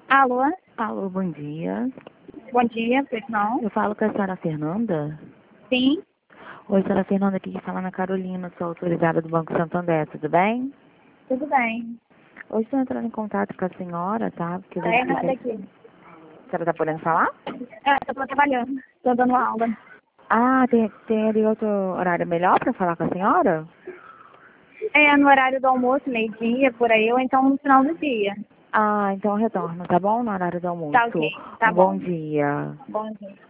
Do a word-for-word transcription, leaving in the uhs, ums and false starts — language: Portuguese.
Alô? Alô, bom dia. Bom dia, pois não? Eu falo com a senhora Fernanda. Sim, Oi, senhora Fernanda, aqui que fala na Carolina, sou autorizada do Banco Santander, tudo bem? tudo bem. Hoje estou entrando em contato com a senhora, tá? Porque eu Tá verifiquei errado que aqui. a senhora tá podendo falar? É, eu tô trabalhando, tô dando aula. Ah, tem, tem ali outro horário melhor para falar com a senhora? É, no horário do almoço, meio-dia, por aí, ou então no final do dia. Ah, então eu retorno, tá bom? No horário do Tá almoço. ok, tá Um bom bom. dia. Bom dia.